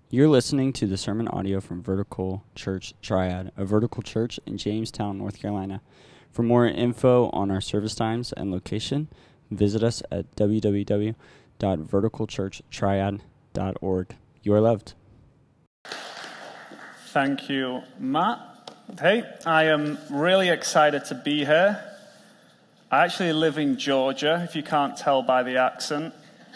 You're listening to the sermon audio from Vertical Church Triad, a vertical church in Jamestown, North Carolina. For more info on our service times and location, visit us at www.verticalchurchtriad.org. You are loved. Thank you, Matt. Hey, I am really excited to be here. I actually live in Georgia, if you can't tell by the accent.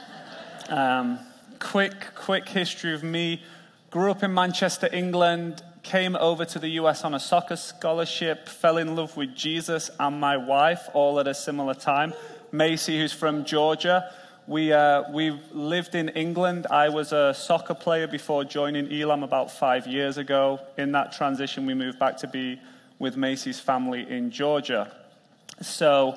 Quick history of me. Grew up in Manchester, England, came over to the US on a soccer scholarship, fell in love with Jesus and my wife, all at a similar time. Macy, who's from Georgia. We've lived in England. I was a soccer player before joining Elam about 5 years ago. In that transition, we moved back to be with Macy's family in Georgia. So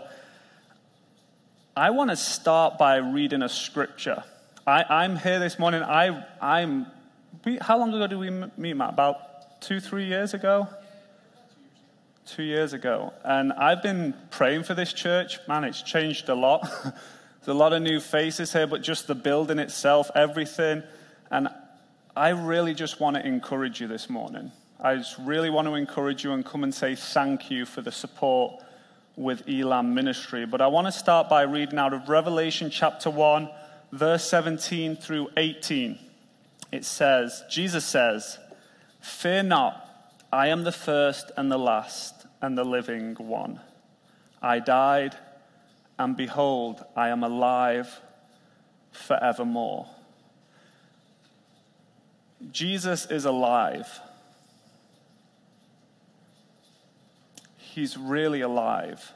I want to start by reading a scripture. I'm here this morning. How long ago did we meet, Matt? About 2-3 years ago? 2 years ago. And I've been praying for this church. Man, it's changed a lot. There's a lot of new faces here, but just the building itself, everything. And I really just want to encourage you this morning. I just really want to encourage you and come and say thank you for the support with Elam Ministry. But I want to start by reading out of Revelation chapter 1, verse 17 through 18. It says, Jesus says, "Fear not, I am the first and the last and the living one. I died, and behold, I am alive forevermore." Jesus is alive. He's really alive.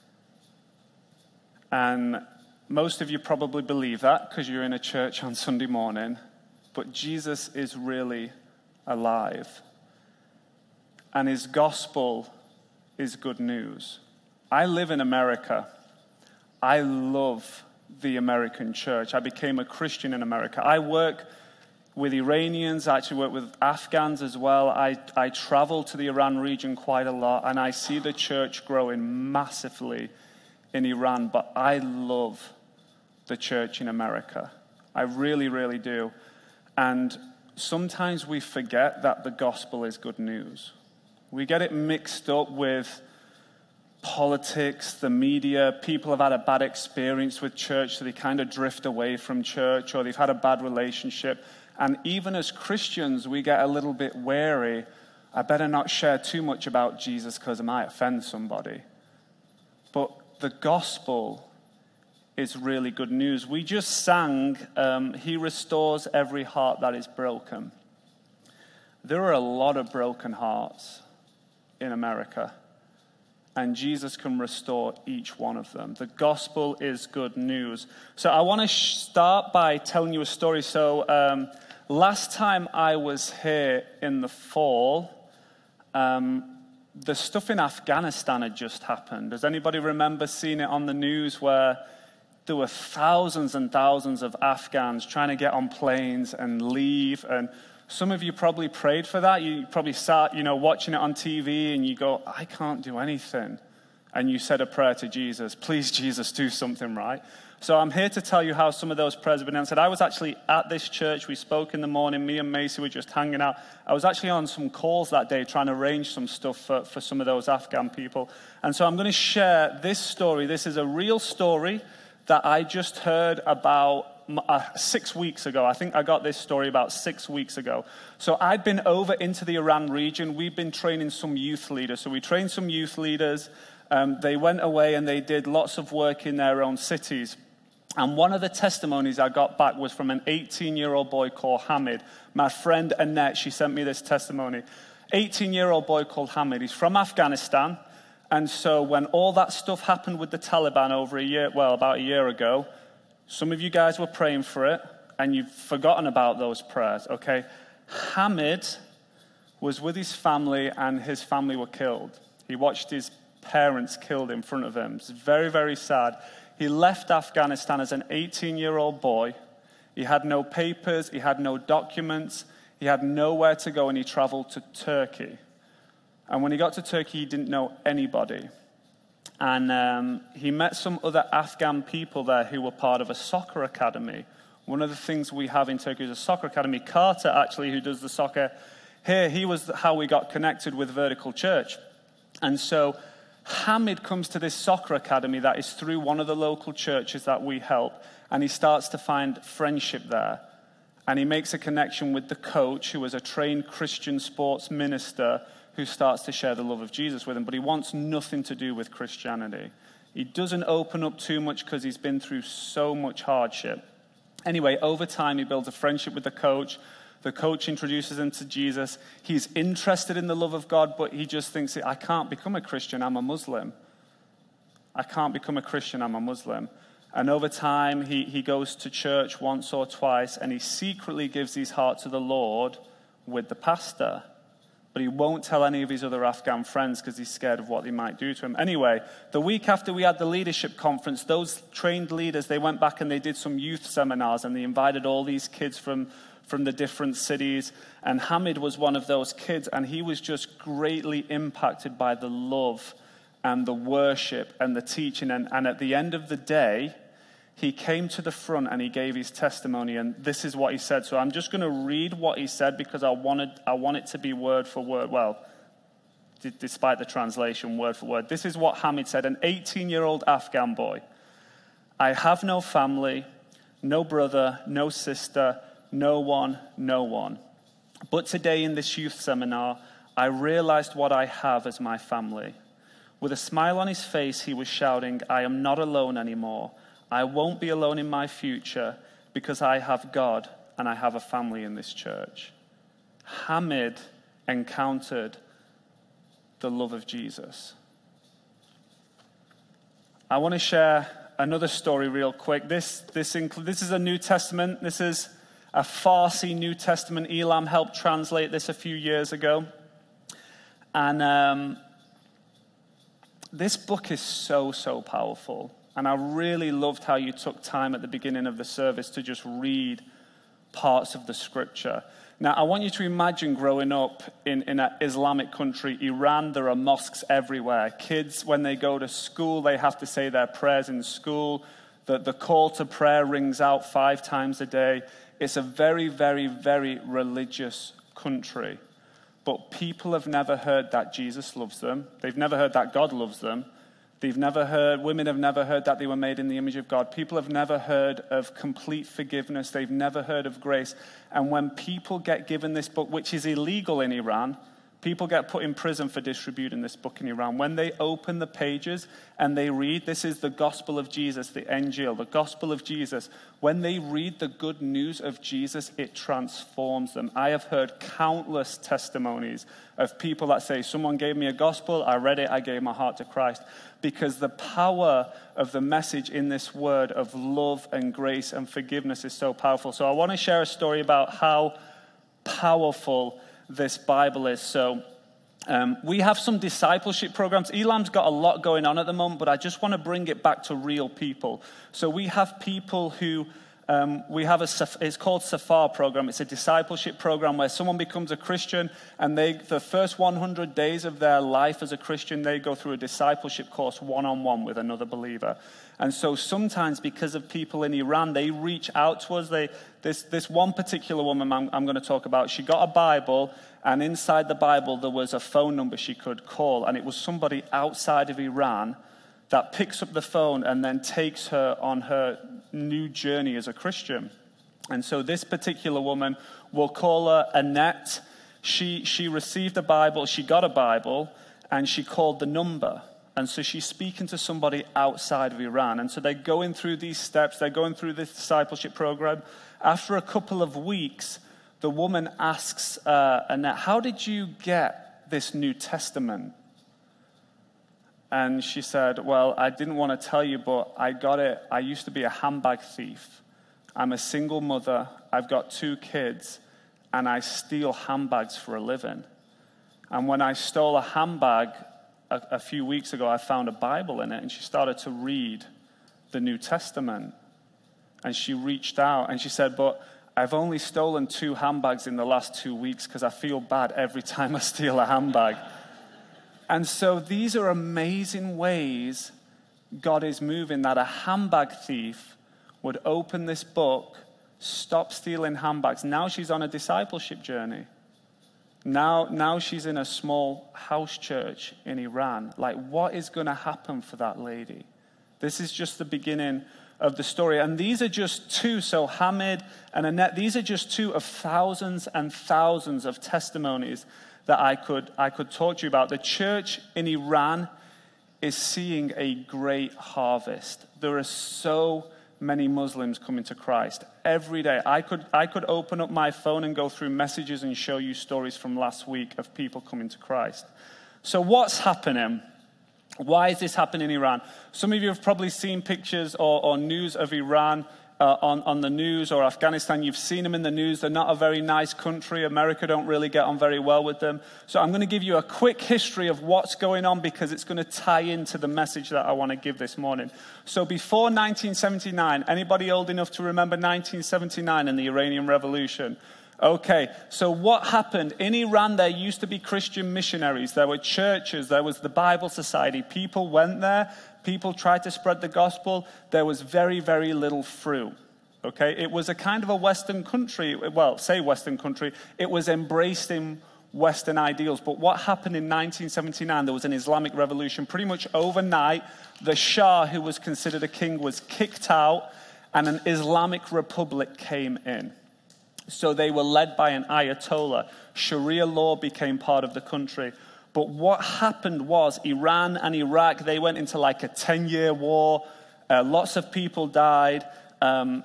And most of you probably believe that because you're in a church on Sunday morning. But Jesus is really alive. And his gospel is good news. I live in America. I love the American church. I became a Christian in America. I work with Iranians. I actually work with Afghans as well. I travel to the Iran region quite a lot, and I see the church growing massively in Iran. But I love the church in America. I really, really do. And sometimes we forget that the gospel is good news. We get it mixed up with politics, the media. People have had a bad experience with church, so they kind of drift away from church, or they've had a bad relationship. And even as Christians, we get a little bit wary. I better not share too much about Jesus because I might offend somebody. But the gospel is really good news. We just sang, He restores every heart that is broken. There are a lot of broken hearts in America, and Jesus can restore each one of them. The gospel is good news. So I want to start by telling you a story. So last time I was here in the fall, the stuff in Afghanistan had just happened. Does anybody remember seeing it on the news where there were thousands and thousands of Afghans trying to get on planes and leave? And some of you probably prayed for that. You probably sat, watching it on TV, and you go, I can't do anything. And you said a prayer to Jesus. Please, Jesus, do something, right? So I'm here to tell you how some of those prayers have been answered. I was actually at this church. We spoke in the morning. Me and Macy were just hanging out. I was actually on some calls that day trying to arrange some stuff for some of those Afghan people. And so I'm going to share this story. This is a real story that I just heard about 6 weeks ago. I think I got this story about 6 weeks ago. So I'd been over into the Iran region. We've been training some youth leaders. So we trained some youth leaders. They went away and they did lots of work in their own cities. And one of the testimonies I got back was from an 18-year-old boy called Hamid. My friend Annette, she sent me this testimony. 18-year-old boy called Hamid. He's from Afghanistan. And so when all that stuff happened with the Taliban about a year ago, some of you guys were praying for it, and you've forgotten about those prayers, okay? Hamid was with his family, and his family were killed. He watched his parents killed in front of him. It's very, very sad. He left Afghanistan as an 18-year-old boy. He had no papers, he had no documents, he had nowhere to go, and he traveled to Turkey. And when he got to Turkey, he didn't know anybody. And he met some other Afghan people there who were part of a soccer academy, One of the things we have in Turkey is a soccer academy. Carter, actually, who does the soccer here, he was how we got connected with Vertical Church. And so Hamid comes to this soccer academy that is through one of the local churches that we help, and he starts to find friendship there. And he makes a connection with the coach, who is a trained Christian sports minister, who starts to share the love of Jesus with him. But he wants nothing to do with Christianity. He doesn't open up too much because he's been through so much hardship. Anyway, over time, he builds a friendship with the coach. The coach introduces him to Jesus. He's interested in the love of God, but he just thinks, I can't become a Christian, I'm a Muslim. I can't become a Christian, I'm a Muslim. And over time, he goes to church once or twice, and he secretly gives his heart to the Lord with the pastor. But he won't tell any of his other Afghan friends because he's scared of what they might do to him. Anyway, the week after we had the leadership conference, those trained leaders, they went back and they did some youth seminars, and they invited all these kids from the different cities. And Hamid was one of those kids, and he was just greatly impacted by the love and the worship and the teaching. And at the end of the day, he came to the front and he gave his testimony, and this is what he said. So I'm just going to read what he said because I want it to be word for word. Well, despite the translation, word for word. This is what Hamid said, an 18-year-old Afghan boy. I have no family, no brother, no sister, no one. But today in this youth seminar, I realized what I have as my family. With a smile on his face, he was shouting, I am not alone anymore. I won't be alone in my future because I have God and I have a family in this church. Hamid encountered the love of Jesus. I want to share another story real quick. This is a New Testament. This is a Farsi New Testament. Elam helped translate this a few years ago. And this book is so powerful. And I really loved how you took time at the beginning of the service to just read parts of the scripture. Now, I want you to imagine growing up in an Islamic country, Iran. There are mosques everywhere. Kids, when they go to school, they have to say their prayers in school. The call to prayer rings out 5 times a day. It's a very religious country. But people have never heard that Jesus loves them. They've never heard that God loves them. Women have never heard that they were made in the image of God. People have never heard of complete forgiveness. They've never heard of grace. And when people get given this book, which is illegal in Iran, people get put in prison for distributing this book in Iran. When they open the pages and they read, this is the gospel of Jesus, the Injil, the gospel of Jesus. When they read the good news of Jesus, it transforms them. I have heard countless testimonies of people that say, someone gave me a gospel, I read it, I gave my heart to Christ. Because the power of the message in this word of love and grace and forgiveness is so powerful. So I want to share a story about how powerful this Bible is. So we have some discipleship programs. Elam's got a lot going on at the moment, but I just want to bring it back to real people. So we have people who, it's called Safar program. It's a discipleship program where someone becomes a Christian, and the first 100 days of their life as a Christian, they go through a discipleship course one-on-one with another believer. And so sometimes, because of people in Iran, they reach out to us. This one particular woman I'm going to talk about, she got a Bible, and inside the Bible there was a phone number she could call, and it was somebody outside of Iran that picks up the phone and then takes her on her new journey as a Christian. And so this particular woman, we'll call her Annette. She received a Bible, she got a Bible, and she called the number. And so she's speaking to somebody outside of Iran. And so they're going through these steps. They're going through this discipleship program. After a couple of weeks, the woman asks Annette, how did you get this New Testament? And she said, well, I didn't want to tell you, but I got it. I used to be a handbag thief. I'm a single mother. I've got 2 kids, and I steal handbags for a living. And when I stole a handbag a few weeks ago, I found a Bible in it, and she started to read the New Testament. And she reached out, and she said, but I've only stolen 2 handbags in the last 2 weeks because I feel bad every time I steal a handbag. And so these are amazing ways God is moving, that a handbag thief would open this book Stop stealing handbags. Now she's on a discipleship journey. Now she's in a small house church in Iran. Like, what is going to happen for that lady? This is just the beginning of the story. And these are just two. So Hamid and Annette, these are just two of thousands and thousands of testimonies that I could talk to you about. The church in Iran is seeing a great harvest. There are so many Muslims coming to Christ every day. I could open up my phone and go through messages and show you stories from last week of people coming to Christ. So what's happening? Why is this happening in Iran? Some of you have probably seen pictures or news of Iran on the news, or Afghanistan. You've seen them in the news. They're not a very nice country. America don't really get on very well with them. So I'm going to give you a quick history of what's going on, because it's going to tie into the message that I want to give this morning. So before 1979, anybody old enough to remember 1979 and the Iranian Revolution? Okay, so what happened? In Iran, there used to be Christian missionaries. There were churches. There was the Bible Society. People went there. People tried to spread the gospel. There was very, very little fruit. Okay, it was a kind of a Western country. Well, say Western country. It was embracing Western ideals. But what happened in 1979? There was an Islamic revolution. Pretty much overnight, the Shah, who was considered a king, was kicked out, and an Islamic republic came in. So they were led by an Ayatollah. Sharia law became part of the country. But what happened was Iran and Iraq, they went into like a 10-year war. Lots of people died. And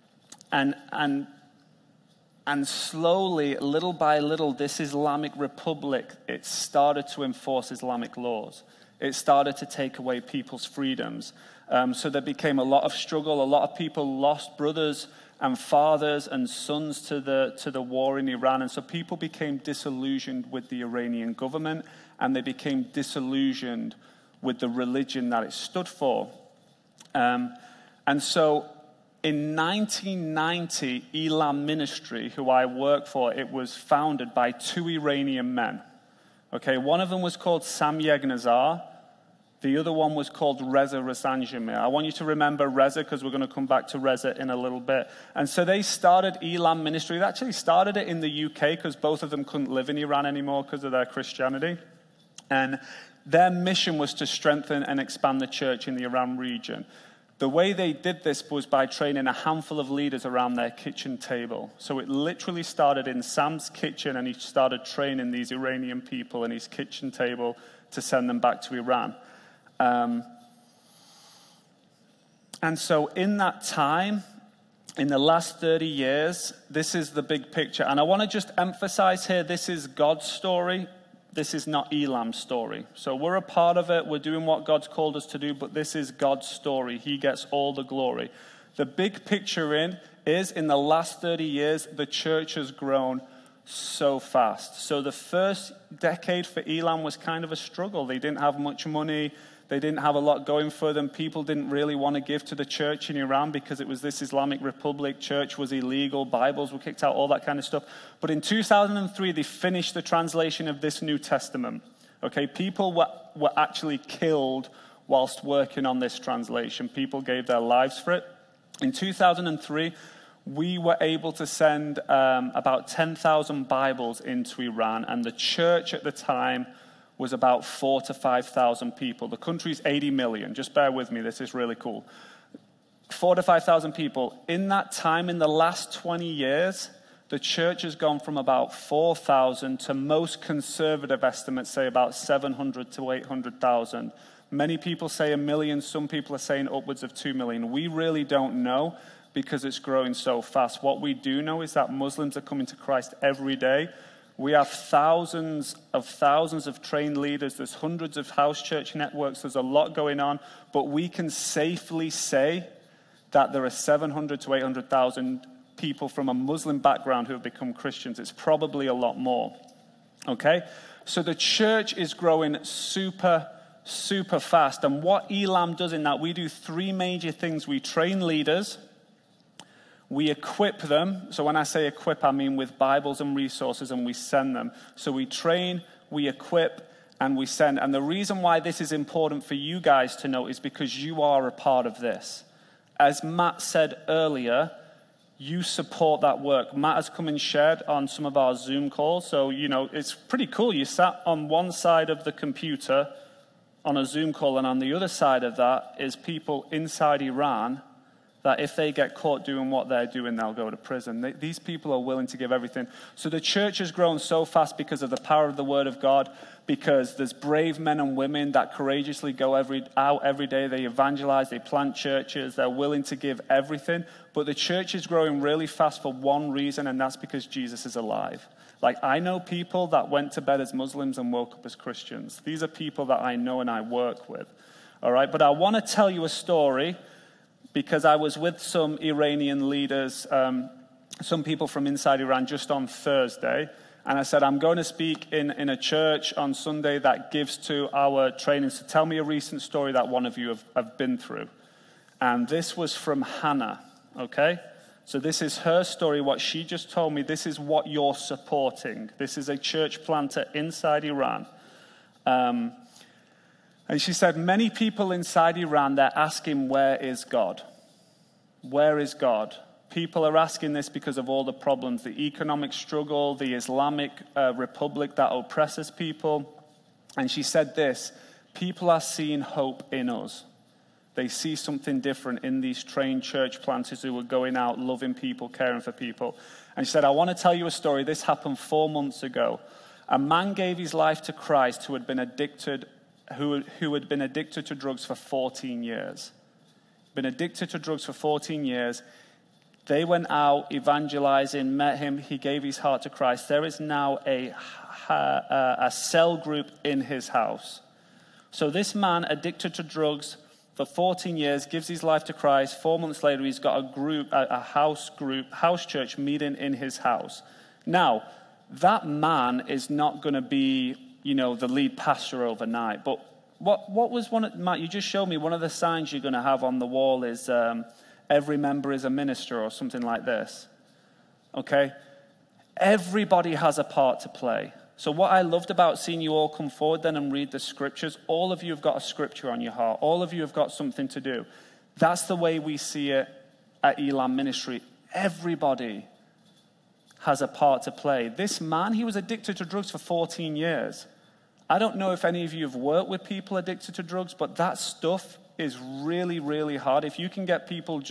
slowly, little by little, this Islamic republic, it started to enforce Islamic laws. It started to take away people's freedoms. So there became a lot of struggle. A lot of people lost brothers and fathers and sons to the war in Iran. And so people became disillusioned with the Iranian government, and they became disillusioned with the religion that it stood for. And so in 1990, Elam Ministry, who I work for, it was founded by two Iranian men. Okay, one of them was called Sam Yegnazar. The other one was called Reza Rasanjamir. I want you to remember Reza, because we're going to come back to Reza in a little bit. And so they started Elam Ministry. They actually started it in the UK, because both of them couldn't live in Iran anymore because of their Christianity. And their mission was to strengthen and expand the church in the Iran region. The way they did this was by training a handful of leaders around their kitchen table. So it literally started in Sam's kitchen, and he started training these Iranian people in his kitchen table to send them back to Iran. And so in that time, in the last 30 years, this is the big picture. And I want to just emphasize here, this is God's story. This is not Elam's story. So we're a part of it. We're doing what God's called us to do, but this is God's story. He gets all the glory. The big picture is in the last 30 years, the church has grown so fast. So the first decade for Elam was kind of a struggle. They didn't have much money. They didn't have a lot going for them. People didn't really want to give to the church in Iran because it was this Islamic republic. Church was illegal. Bibles were kicked out, all that kind of stuff. But in 2003, they finished the translation of this New Testament. Okay, people were actually killed whilst working on this translation. People gave their lives for it. In 2003, we were able to send about 10,000 Bibles into Iran, and the church at the time was about 4,000 to 5,000 people. The country's 80 million. Just bear with me. This is really cool. 4,000 to 5,000 people. In that time, in the last 20 years, the church has gone from about 4,000 to most conservative estimates say about 700 to 800,000. Many people say 1 million. Some people are saying upwards of 2 million. We really don't know because it's growing so fast. What we do know is that Muslims are coming to Christ every day. We have thousands of trained leaders. There's hundreds of house church networks. There's a lot going on. But we can safely say that there are 700 to 800,000 people from a Muslim background who have become Christians. It's probably a lot more. Okay? So the church is growing super fast. And what Elam does in that, we do three major things. We train leaders. We equip them. So when I say equip, I mean with Bibles and resources, and we send them. So we train, we equip, and we send. And the reason why this is important for you guys to know is because you are a part of this. As Matt said earlier, you support that work. Matt has come and shared on some of our Zoom calls. So, it's pretty cool. You sat on one side of the computer on a Zoom call, and on the other side of that is people inside Iran that if they get caught doing what they're doing, they'll go to prison. These people are willing to give everything. So the church has grown so fast because of the power of the Word of God, because there's brave men and women that courageously go out every day. They evangelize, they plant churches, they're willing to give everything. But the church is growing really fast for one reason, and that's because Jesus is alive. Like, I know people that went to bed as Muslims and woke up as Christians. These are people that I know and I work with. All right, but I want to tell you a story because I was with some Iranian leaders, some people from inside Iran just on Thursday. And I said, I'm going to speak in a church on Sunday that gives to our training. So tell me a recent story that one of you have been through. And this was from Hannah, okay? So this is her story, what she just told me. This is what you're supporting. This is a church planter inside Iran. And she said, many people inside Iran, they're asking, where is God? Where is God? People are asking this because of all the problems, the economic struggle, the Islamic Republic that oppresses people. And she said this, people are seeing hope in us. They see something different in these trained church planters who are going out, loving people, caring for people. And she said, I want to tell you a story. This happened 4 months ago. A man gave his life to Christ who had been addicted to drugs for 14 years. Been addicted to drugs for 14 years. They went out evangelizing, met him. He gave his heart to Christ. There is now a cell group in his house. So this man, addicted to drugs for 14 years, gives his life to Christ. 4 months later, he's got a house church meeting in his house. Now, that man is not going to be, the lead pastor overnight. But what was Matt, you just showed me one of the signs you're going to have on the wall is every member is a minister or something like this. Okay? Everybody has a part to play. So what I loved about seeing you all come forward then and read the scriptures, all of you have got a scripture on your heart. All of you have got something to do. That's the way we see it at Elam Ministry. Everybody has a part to play. This man, he was addicted to drugs for 14 years. I don't know if any of you have worked with people addicted to drugs, but that stuff is really, really hard. If you can get people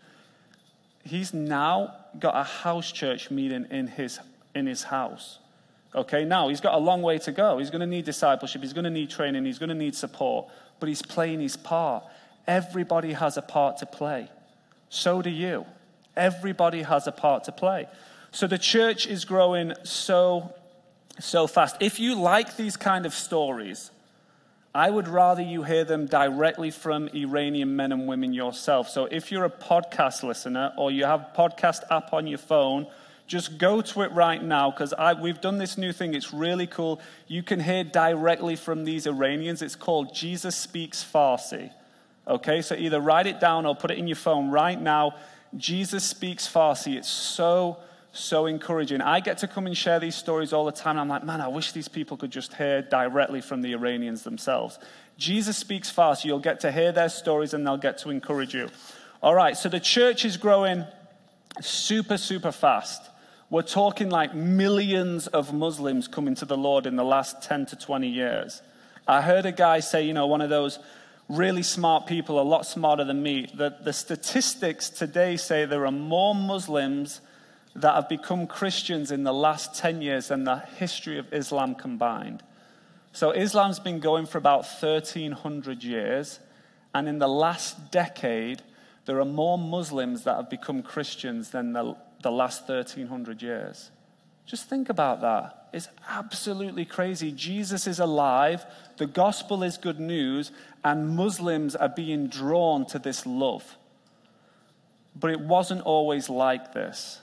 he's now got a house church meeting in his house. Okay, now he's got a long way to go. He's going to need discipleship. He's going to need training. He's going to need support. But he's playing his part. Everybody has a part to play. So do you. Everybody has a part to play. So the church is growing so fast. If you like these kind of stories, I would rather you hear them directly from Iranian men and women yourself. So if you're a podcast listener or you have a podcast app on your phone, just go to it right now because we've done this new thing. It's really cool. You can hear directly from these Iranians. It's called Jesus Speaks Farsi. Okay, so either write it down or put it in your phone right now. Jesus Speaks Farsi. It's so encouraging. I get to come and share these stories all the time. I'm like, man, I wish these people could just hear directly from the Iranians themselves. Jesus Speaks Farsi. You'll get to hear their stories and they'll get to encourage you. All right, so the church is growing super fast. We're talking like millions of Muslims coming to the Lord in the last 10 to 20 years. I heard a guy say, one of those really smart people, a lot smarter than me, that the statistics today say there are more Muslims that have become Christians in the last 10 years than the history of Islam combined. So Islam's been going for about 1,300 years, and in the last decade, there are more Muslims that have become Christians than the last 1,300 years. Just think about that. It's absolutely crazy. Jesus is alive, the gospel is good news, and Muslims are being drawn to this love. But it wasn't always like this.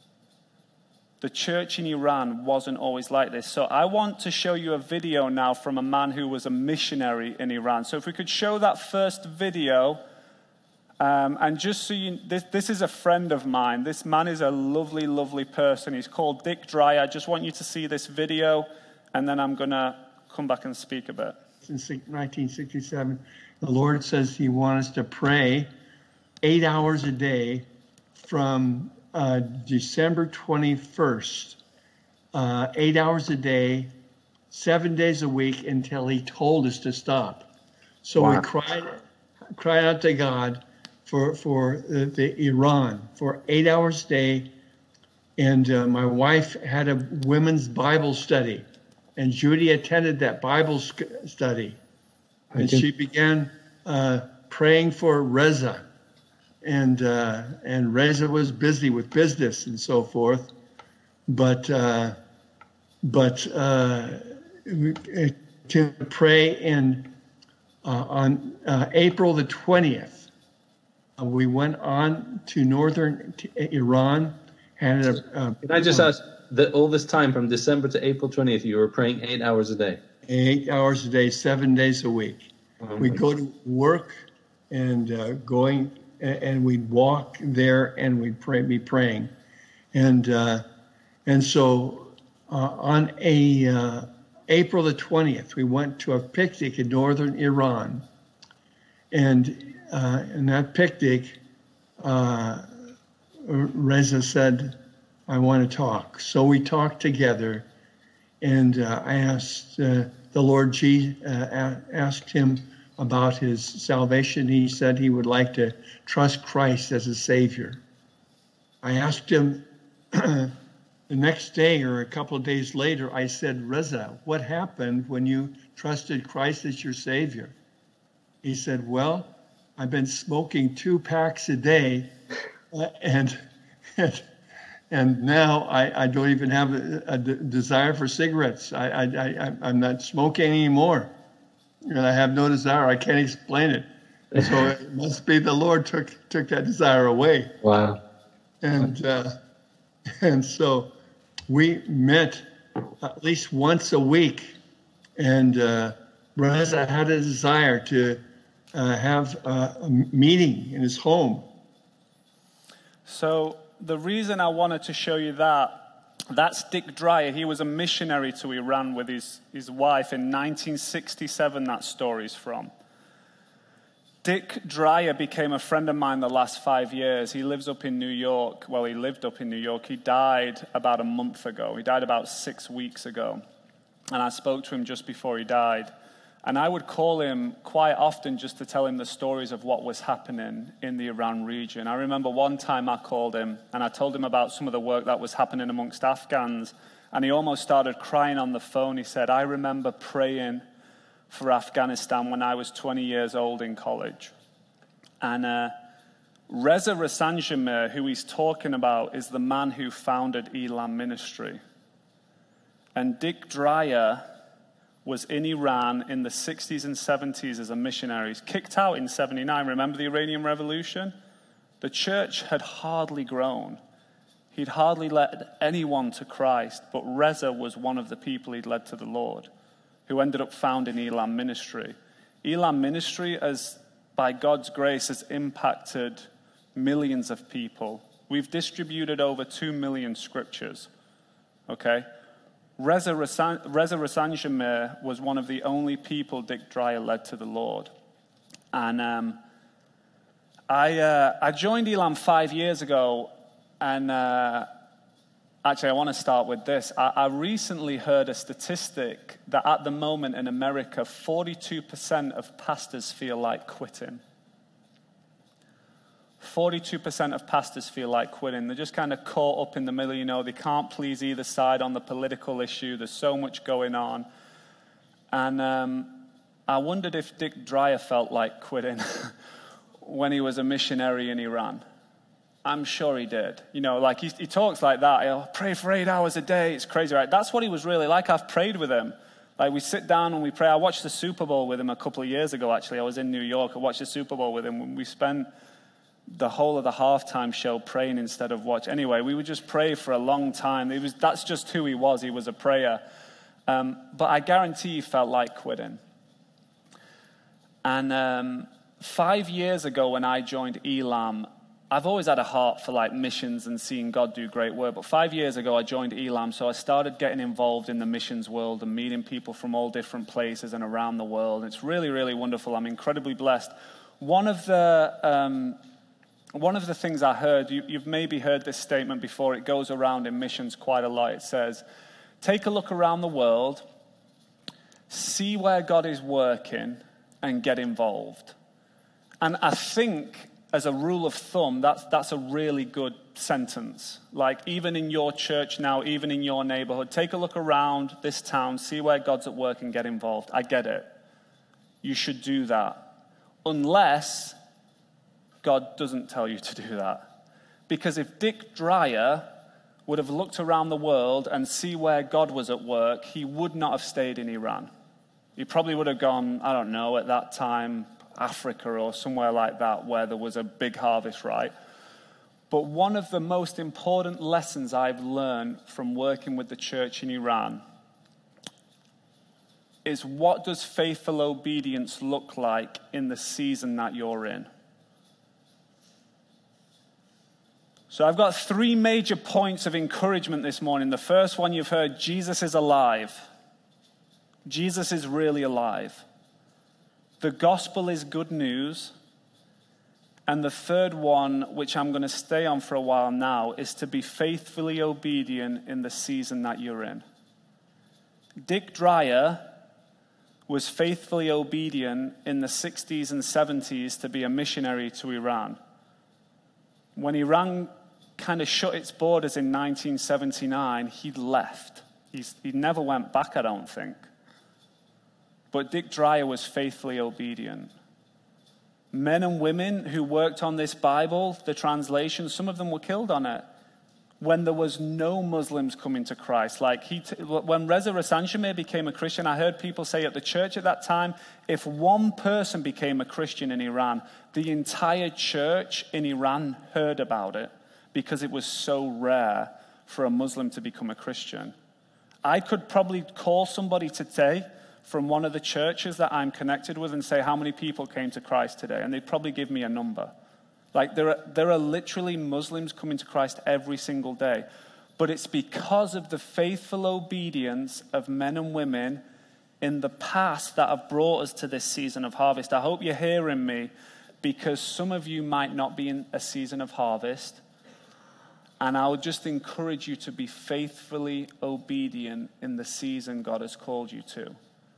The church in Iran wasn't always like this. So I want to show you a video now from a man who was a missionary in Iran. So if we could show that first video. And just so you, this is a friend of mine. This man is a lovely, lovely person. He's called Dick Dry. I just want you to see this video, and then I'm going to come back and speak a bit. Since 1967, the Lord says he wants us to pray 8 hours a day from December 21st, 8 hours a day, 7 days a week until he told us to stop. So Wow. we cried out to God for the Iran for 8 hours a day. And my wife had a women's Bible study, and Judy attended that Bible study. And she began praying for Reza. And Reza was busy with business and so forth. But to pray on April the 20th, we went on to northern Iran. Can I just ask that all this time from December to April 20th, you were praying 8 hours a day? 8 hours a day, 7 days a week. We go to work and and we'd walk there and we'd be praying. And so on April the 20th, we went to a picnic in northern Iran. And in that picnic, Reza said, I want to talk. So we talked together, and I asked the Lord asked him about his salvation. He said he would like to trust Christ as a Savior. I asked him the next day or a couple of days later, I said, Reza, what happened when you trusted Christ as your Savior? He said, well, I've been smoking 2 packs a day, and now I don't even have a desire for cigarettes. I'm not smoking anymore, and I have no desire. I can't explain it. So it must be the Lord took that desire away. Wow. And so we met at least once a week, and Reza had a desire to have a meeting in his home. So the reason I wanted to show you that's Dick Dreyer. He was a missionary to Iran with his wife in 1967, that story's from. Dick Dreyer became a friend of mine the last 5 years. He lives up in New York. Well, he lived up in New York. He died about a month ago. He died about 6 weeks ago. And I spoke to him just before he died. And I would call him quite often just to tell him the stories of what was happening in the Iran region. I remember one time I called him and I told him about some of the work that was happening amongst Afghans. And he almost started crying on the phone. He said, I remember praying for Afghanistan when I was 20 years old in college. And Reza Rasanjamir, who he's talking about, is the man who founded Elam Ministry. And Dick Dreyer was in Iran in the 60s and 70s as a missionary. He's kicked out in 79. Remember the Iranian Revolution? The church had hardly grown. He'd hardly led anyone to Christ, but Reza was one of the people he'd led to the Lord, who ended up founding Elam Ministry. Elam Ministry, as by God's grace, has impacted millions of people. We've distributed over 2 million scriptures. Okay? Reza Rasanjamir was one of the only people Dick Dreyer led to the Lord. And I joined Elam 5 years ago, and actually I want to start with this. I recently heard a statistic that at the moment in America, 42% of pastors feel like quitting. 42% of pastors feel like quitting. They're just kind of caught up in the middle, you know. They can't please either side on the political issue. There's so much going on. And I wondered if Dick Dreyer felt like quitting when he was a missionary in Iran. I'm sure he did. You know, like he talks like that. He'll pray for 8 hours a day. It's crazy, right? That's what he was really like. I've prayed with him. Like we sit down and we pray. I watched the Super Bowl with him a couple of years ago, actually. I was in New York. I watched the Super Bowl with him. We spent the whole of the halftime show praying instead of watch. Anyway, we would just pray for a long time. That's just who he was. He was a prayer. But I guarantee he felt like quitting. And 5 years ago when I joined Elam, I've always had a heart for like missions and seeing God do great work. But 5 years ago I joined Elam, so I started getting involved in the missions world and meeting people from all different places and around the world. It's really, really wonderful. I'm incredibly blessed. One of the One of the things I heard, you've maybe heard this statement before, it goes around in missions quite a lot. It says, take a look around the world, see where God is working, and get involved. And I think, as a rule of thumb, that's a really good sentence. Like, even in your church now, even in your neighborhood, take a look around this town, see where God's at work, and get involved. I get it. You should do that. Unless God doesn't tell you to do that. Because if Dick Dreyer would have looked around the world and see where God was at work, he would not have stayed in Iran. He probably would have gone, I don't know, at that time, Africa or somewhere like that where there was a big harvest, right? But one of the most important lessons I've learned from working with the church in Iran is, what does faithful obedience look like in the season that you're in? So I've got 3 major points of encouragement this morning. The first one you've heard, Jesus is alive. Jesus is really alive. The gospel is good news. And the third one, which I'm going to stay on for a while now, is to be faithfully obedient in the season that you're in. Dick Dreyer was faithfully obedient in the 60s and 70s to be a missionary to Iran. When Iran kind of shut its borders in 1979, he left. He never went back, I don't think. But Dick Dreyer was faithfully obedient. Men and women who worked on this Bible, the translation, some of them were killed on it when there was no Muslims coming to Christ. Like when Reza Rasanshame became a Christian, I heard people say at the church at that time, if one person became a Christian in Iran, the entire church in Iran heard about it because it was so rare for a Muslim to become a Christian. I could probably call somebody today from one of the churches that I'm connected with and say, how many people came to Christ today? And they'd probably give me a number. Like there are literally Muslims coming to Christ every single day. But it's because of the faithful obedience of men and women in the past that have brought us to this season of harvest. I hope you're hearing me, because some of you might not be in a season of harvest. And I would just encourage you to be faithfully obedient in the season God has called you to.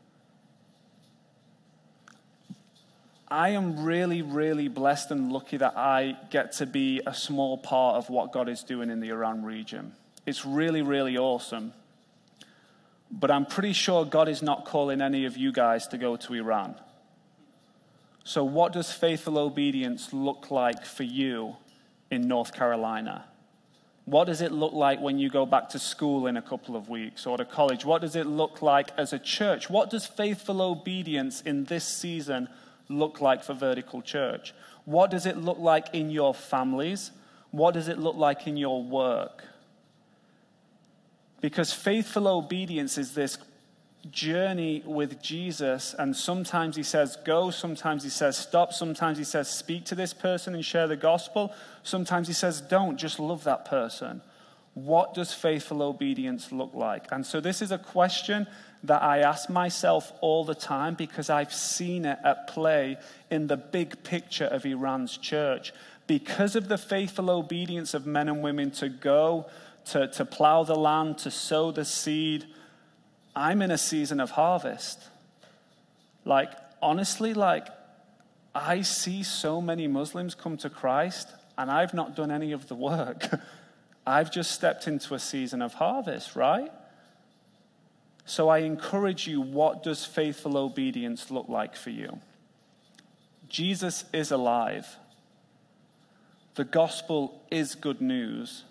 I am really, really blessed and lucky that I get to be a small part of what God is doing in the Iran region. It's really, really awesome. But I'm pretty sure God is not calling any of you guys to go to Iran. So what does faithful obedience look like for you in North Carolina? What does it look like when you go back to school in a couple of weeks or to college? What does it look like as a church? What does faithful obedience in this season look like for Vertical Church? What does it look like in your families? What does it look like in your work? Because faithful obedience is this journey with Jesus, and sometimes he says go, sometimes he says stop, sometimes he says speak to this person and share the gospel, sometimes he says don't, just love that person. What does faithful obedience look like? And so this is a question that I ask myself all the time, because I've seen it at play in the big picture of Iran's church. Because of the faithful obedience of men and women to go, to plow the land, to sow the seed, I'm in a season of harvest. Like, honestly, I see so many Muslims come to Christ, and I've not done any of the work. I've just stepped into a season of harvest, right? So I encourage you, what does faithful obedience look like for you? Jesus is alive. The gospel is good news.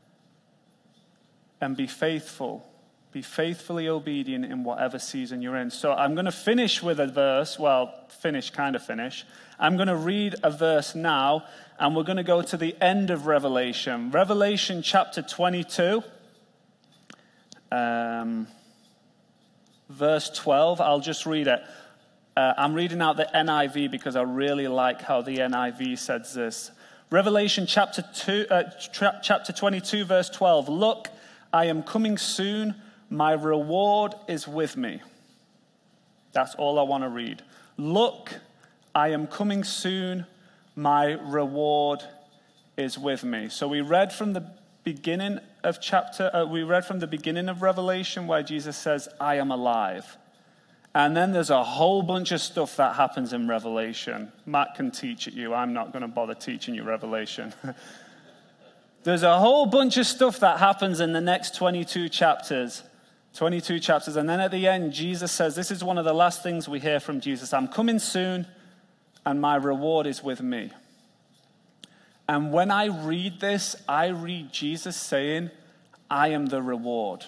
And be faithful. Be faithfully obedient in whatever season you're in. So I'm going to finish with a verse. Well, kind of finish. I'm going to read a verse now, and we're going to go to the end of Revelation. Revelation chapter 22. Verse 12, I'll just read it. I'm reading out the NIV because I really like how the NIV says this. Revelation chapter 22, verse 12. Look, I am coming soon. My reward is with me. That's all I want to read. Look, I am coming soon. My reward is with me. So we read from the beginning of Revelation where Jesus says, I am alive. And then there's a whole bunch of stuff that happens in Revelation. Matt can teach it you. I'm not going to bother teaching you Revelation. There's a whole bunch of stuff that happens in the next 22 chapters. And then at the end, Jesus says, this is one of the last things we hear from Jesus. I'm coming soon, and my reward is with me. And when I read this, I read Jesus saying, I am the reward.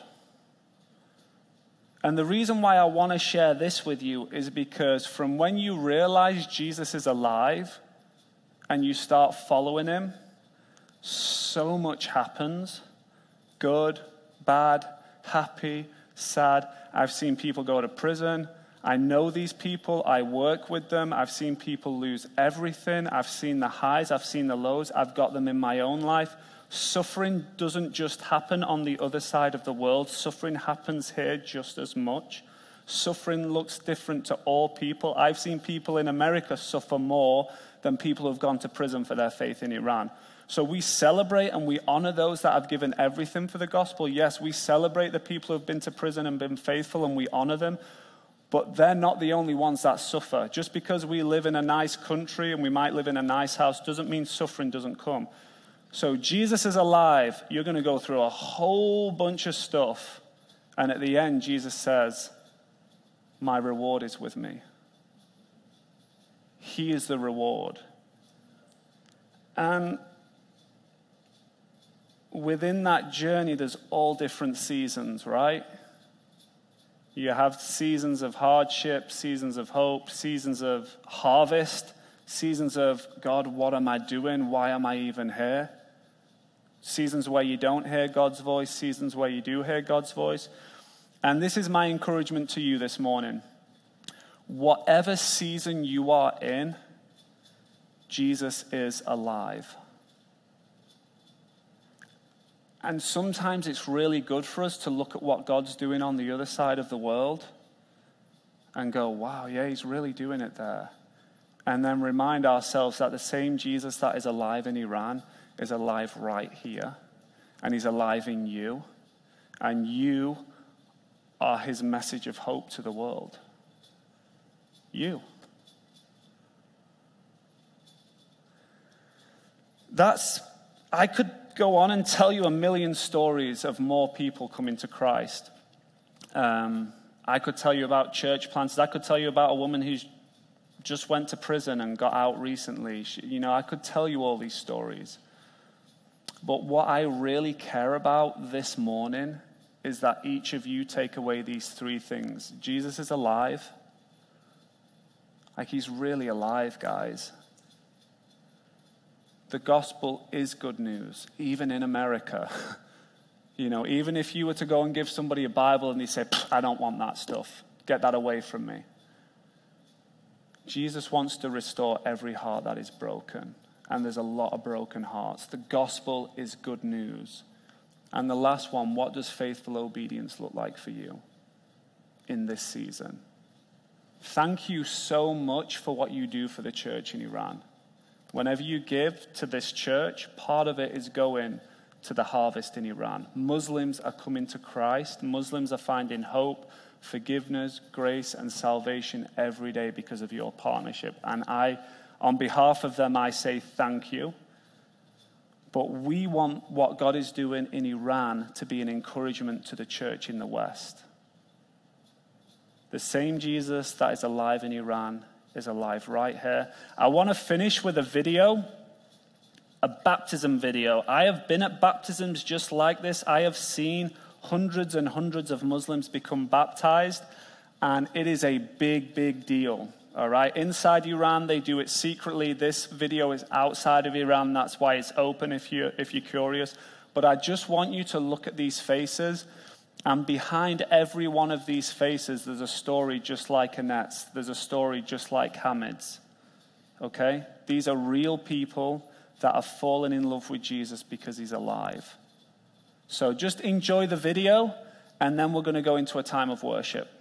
And the reason why I want to share this with you is because from when you realize Jesus is alive and you start following him, so much happens. Good, bad, happy, sad. I've seen people go to prison. I know these people. I work with them. I've seen people lose everything. I've seen the highs. I've seen the lows. I've got them in my own life. Suffering doesn't just happen on the other side of the world. Suffering happens here just as much. Suffering looks different to all people. I've seen people in America suffer more than people who've gone to prison for their faith in Iran. So we celebrate and we honor those that have given everything for the gospel. Yes, we celebrate the people who've been to prison and been faithful, and we honor them. But they're not the only ones that suffer. Just because we live in a nice country and we might live in a nice house doesn't mean suffering doesn't come. So Jesus is alive. You're going to go through a whole bunch of stuff. And at the end, Jesus says, my reward is with me. He is the reward. And within that journey, there's all different seasons, right? You have seasons of hardship, seasons of hope, seasons of harvest, seasons of, God, what am I doing? Why am I even here? Seasons where you don't hear God's voice, seasons where you do hear God's voice. And this is my encouragement to you this morning. Whatever season you are in, Jesus is alive. And sometimes it's really good for us to look at what God's doing on the other side of the world and go, wow, yeah, he's really doing it there. And then remind ourselves that the same Jesus that is alive in Iran is alive right here. And he's alive in you. And you are his message of hope to the world. You. I could go on and tell you a million stories of more people coming to Christ. I could tell you about church planters. I could tell you about a woman who's just went to prison and got out recently. I could tell you all these stories. But what I really care about this morning is that each of you take away these three things. Jesus is alive. Like, he's really alive, guys. The gospel is good news, even in America. Even if you were to go and give somebody a Bible and they say, I don't want that stuff. Get that away from me. Jesus wants to restore every heart that is broken. And there's a lot of broken hearts. The gospel is good news. And the last one, what does faithful obedience look like for you in this season? Thank you so much for what you do for the church in Iran. Whenever you give to this church, part of it is going to the harvest in Iran. Muslims are coming to Christ. Muslims are finding hope, forgiveness, grace, and salvation every day because of your partnership. And on behalf of them, I say thank you. But we want what God is doing in Iran to be an encouragement to the church in the West. The same Jesus that is alive in Iran is alive right here. I want to finish with a baptism video. I have been at baptisms just like this. I have seen hundreds and hundreds of Muslims become baptized, and it is a big, big deal. All right, inside Iran, they do it secretly. This video is outside of Iran. That's why it's open if you're curious. But I just want you to look at these faces. And behind every one of these faces, there's a story just like Annette's. There's a story just like Hamid's. Okay? These are real people that have fallen in love with Jesus because he's alive. So just enjoy the video, and then we're going to go into a time of worship.